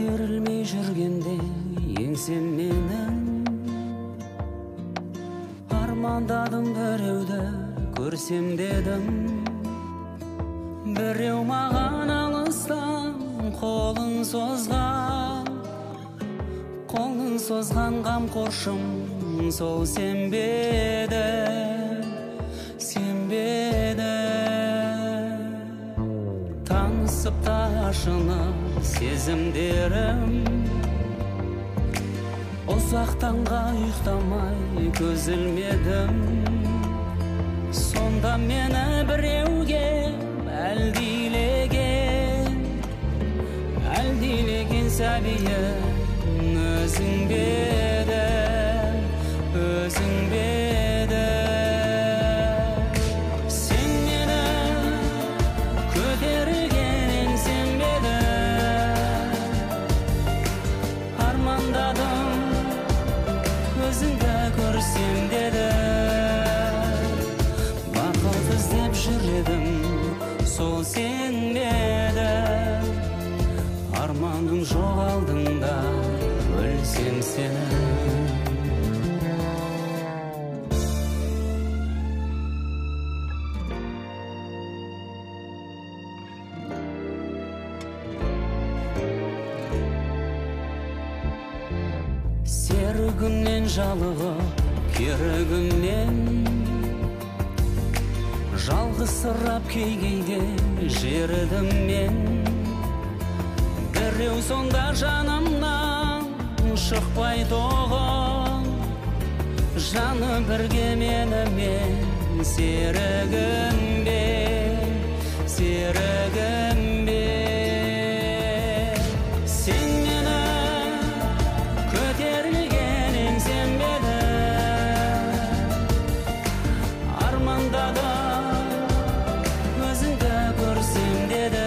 көтерілмей жүргенде еңсем менің, армандадым біреуді көрсем дедім. Біреу маған алыстан қолын созған қамқоршым сол сенбеді. Танысып та ашынып сезімдерім, ұзақтанға ұйықтамай көз ілмедім. Сонда мені біреуге әлдилеген сәбиім өзің беді. Сен мені көтерген еңсем беді. Армандадым өзіңді көрсем деді. Бақыт іздеп жүр едім, сол сен еді. Арманым жоқ алдыңда, өлсем сені. Серігімнен жалығып, керігімнен жалғызсырап кейде жерідім мен. Біреу сонда жанымнан шықпай тоғын, жаны бірге менімен серігім бе. Сен мені көтерілген еңсем беді. Армандадым өзіңді көрсем деді.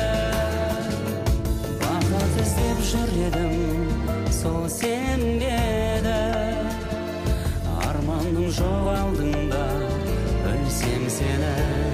Бақыт іздеп жүр едім, сол сен еді. Арманым жоқ алдыңда, өлсем сені.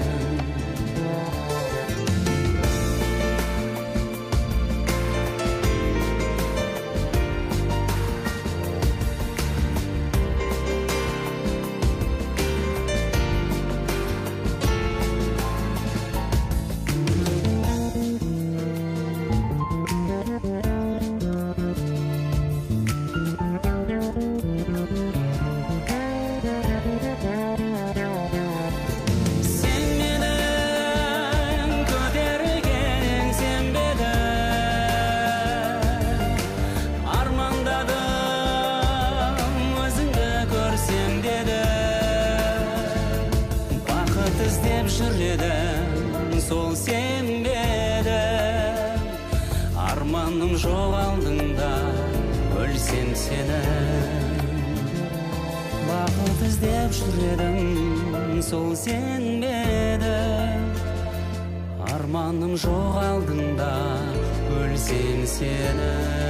Іздеп жүр едім, сол сен еді. Арманым жоқ алдыңда, өлсем сені. Бақыт іздеп жүр едім, сол сен еді. Арманым жоқ алдыңда, өлсем сені.